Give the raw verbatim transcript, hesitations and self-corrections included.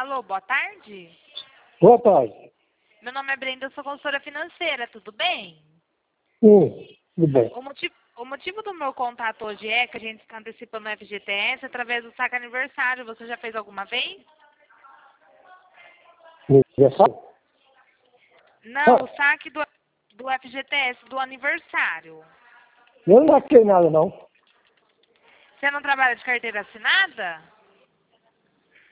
Alô, boa tarde. Boa tarde. Meu nome é Brenda, eu sou consultora financeira, tudo bem? Sim, tudo bem. O motivo, o motivo do meu contato hoje é que a gente está antecipando o F G T S através do saque aniversário. Você já fez alguma vez? Aniversário? Não, Ah, o saque do, do F G T S do aniversário. eu não marquei nada, não. Você não trabalha de carteira assinada?